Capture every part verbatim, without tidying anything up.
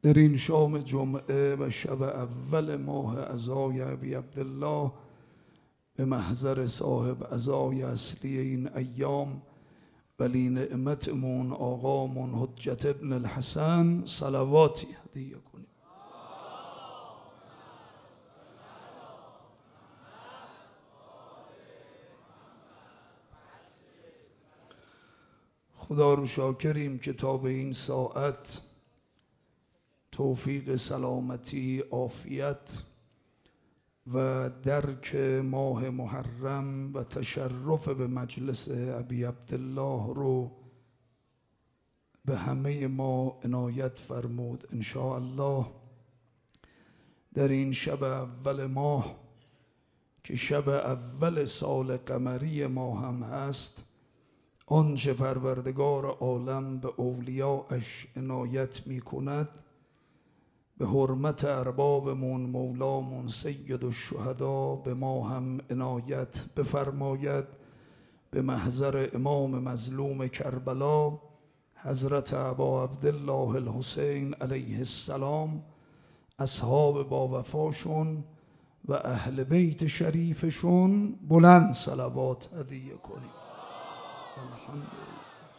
در این شام جمعه و شب اول ماه عزای ابی عبدالله به محضر صاحب عزای اصلی این ایام ولی نعمتمون آقامون حجت ابن الحسن صلواتی هدیه کنیم. خدا رو شاکریم که تا به این ساعت توفیق سلامتی، عافیت و درک ماه محرم و تشرف به مجلس ابی عبدالله رو به همه ما عنایت فرمود. ان شاء الله در این شب اول ماه که شب اول سال قمری ما هم هست، آنچه پروردگار عالم به اولیاءش عنایت می کند به حرمت اربابمون مولامون سید الشهدا به ما هم عنایت بفرماید. به محضر امام مظلوم کربلا حضرت ابا عبدالله الحسین علیه السلام، اصحاب با وفاشون و اهل بیت شریفشون بلند صلوات هدیه کنیم. الحمدلله.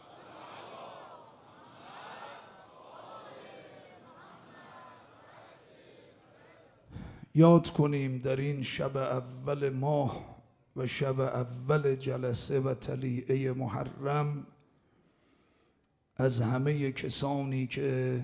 یاد کنیم در این شب اول ماه و شب اول جلسه و طلیعه محرم از همه کسانی که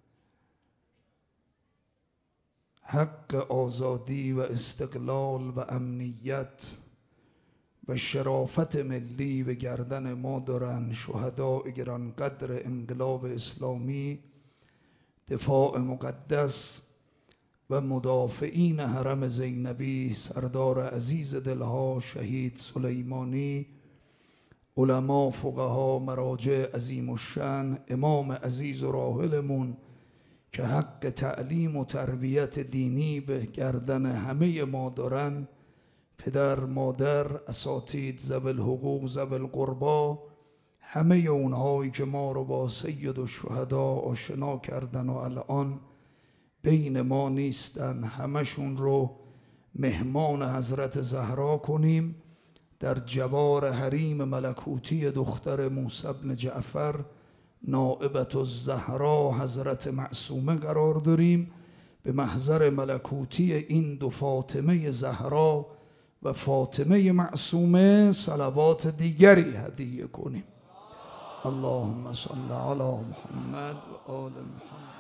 حق آزادی و استقلال و امنیت و شرافت ملی و گردن ما دارن، شهداء گرانقدر انقلاب اسلامی، دفاع مقدس و مدافعین حرم زینبی، سردار عزیز دلها شهید سلیمانی، علما، فقها، مراجع عظیم الشأن، امام عزیز و راحلمون که حق تعلیم و تربیت دینی به گردن همه ما دارن، پدر، مادر، اساتید، ذوی الحقوق، ذوی القربا، همه اونهایی که ما رو با سید الشهدا آشنا کردن و الان بین ما نیستن، همشون رو مهمان حضرت زهرا کنیم. در جوار حریم ملکوتی دختر موسی بن جعفر نائبت الزهرا حضرت معصومه قرار داریم. به محضر ملکوتی این دو فاطمه زهرا و فاطمه معصومه صلوات دیگری هدیه کنیم. اللهم صل علی محمد و آل محمد.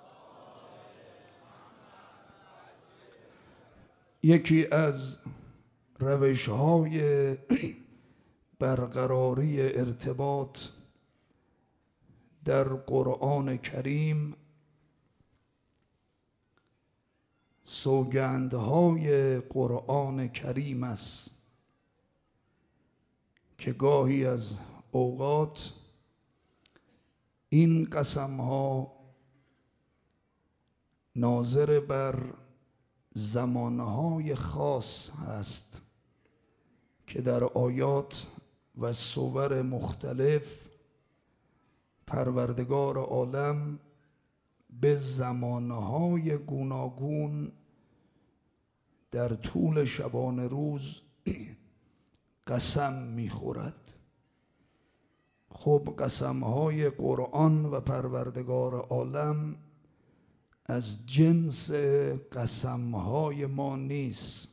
یکی از روش‌های برقراری ارتباط در قرآن کریم سوگندهای قرآن کریم است که گاهی از اوقات این قسمها ناظر بر زمانهای خاص هست که در آیات و صور مختلف پروردگار عالم به زمانهای گوناگون در طول شبان روز قسم میخورد. خب قسمهای قرآن و پروردگار عالم از جنس قسمهای ما نیست.